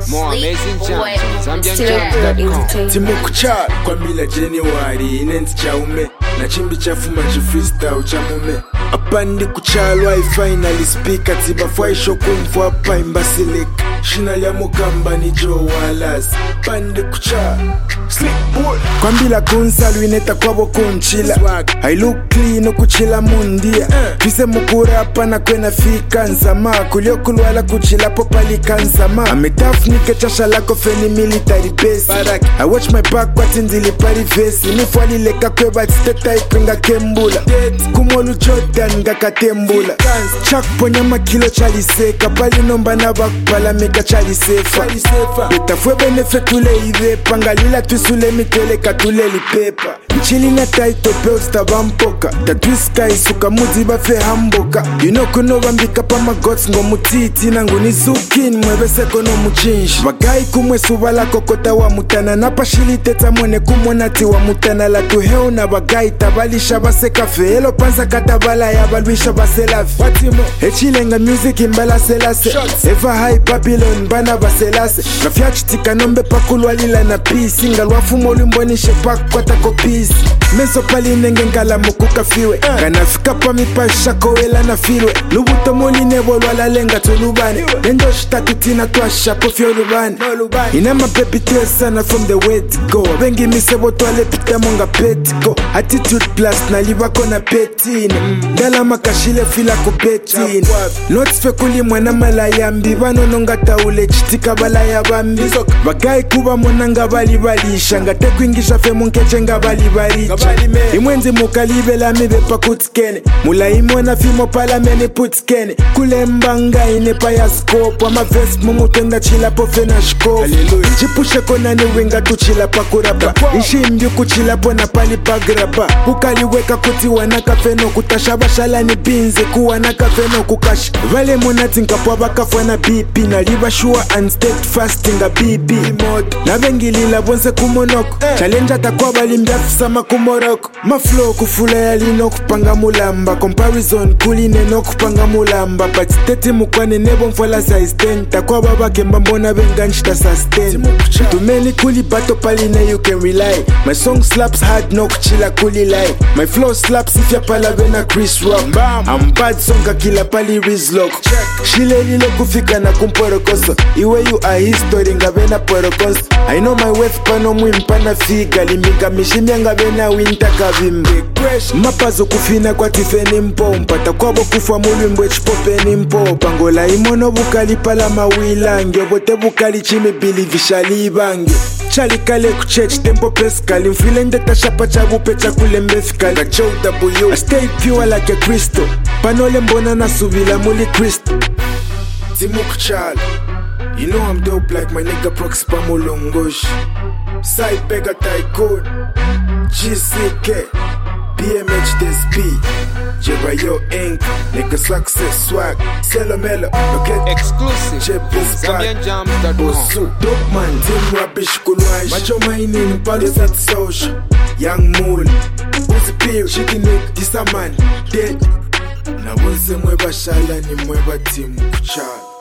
More amazing jams. ZambianJams.com. Timukucha kwa mila January inenzi chaume na chimbi chafuma freestyle chamume apandi kuchalwa finally speaker tibafwa ishokumvu hapa imbasilik shina ya mukamba ni Joe Wallace pandi kucha sleep boy kwa mbila kunsalu ineta kwabo kunchila I look clean kuchila mundia twise mukura hapa na kwena fika nzama kuliokulwala kuchila popali kanzama ametafnike chasha lako feni military base I watch my back kwa tinzili pari vesi nifwali leka kweba titeta ipenga kembula kumolu Jordan ngaka tembula chak ponya makilo chaliseka pali nomba na bakpala meka chalisefa betafwe benefetule ive pangalila twisule mitele katule lipepa nchili na taito belts tabampoka tatwiska isuka muzi bafe hamboka you know kuno bambika pa magots ngo mutiti nangu nizukin mwebeseko no muchinshi bagai kumwe subala kokota wa mutana napashili teta mwene kumonati wa mutana la tuheo na bagai tabalisha baseka feelo panza katabala ya balwisha baselafi watimo echilenga music imbala selase eva high Babylon bana baselase nafyachitika nombe pakulwa lila na peace ngalwafumo limbonishe pakwa tako peace meso pali nenge ngala mukuka fiwe kanafika pa mipasha kowela na filwe lubuto moli nebolwa la lenga tulubane nendo shitatutina tuasha pofyo lubane inama baby sana from the way to go bengi misebo toale pita monga petiko attitude plus na libako na petina dala makashile fila kupetina notes fekuli mwana malayambi bano nonga taule chitika balaya bambi bagai kuba monanga bali balisha ngate kwingisha fe munkeche ngabali bari imwenzi mukalibe la mibe pakutikene mula imona fimo pala mene putikene kulembanga ine pa ya scope ama vest mumutenda chila po fena shkofu chipushe kona ni winga tuchila pa kurapa ishimbi kuchila po na pali pa grapa ukaliweka kuti wanaka feno kutashaba shala ni binze kuwana kafeno kukashi vale monati nkapwa bakafwa na BP na liba sure and steadfast nga BB na bengilila bonse kumonoko challenge atakwa balimbia fusama kumoroko maflow kufula yalino kupanga mulamba comparison kuline no kupanga mulamba patitete mukwane nebo mfola size 10 takwa baba kemba mbona benganchita sustain tumeni kuli bato paline you can rely my song slaps hard no kuchila kuli lie my flow slaps if ya pala bena Chris Rock I'm bad songa kila pali rizlock shile lilo kufika na kumporokoso iwe you a history ngabena porokoso I know my worth pano mwimpana figa limbika mishimia ngabena winter kavimbe mapazo kufina kwa tifeni mpo mpata kwabo kufa mulwimbo chipopeni mpo pangola imono bukali pala mawila ngebote bukali chimi bili vishali bange chali kale kuchech tempo peskali mfile ndeta shapa chabu pecha kulembe fikali Gachow W I stay pure like a crystal panole mbona na subila muli crystal Timukuchala you know I'm dope like my nigga Prox Pamulongosh Side Pega Tycoon GCK BMH DSP Jebayo Inc Nigga Success Swag Celomelo Look Exclusive. ZambianJams.com. Osu Dope man Team Rapish Kulwash Macho Mining Palo Set Social Young Moon Uzi Pio Chicken Nick This a man Dead Na wonse mweba shala ni mweba Timukuchala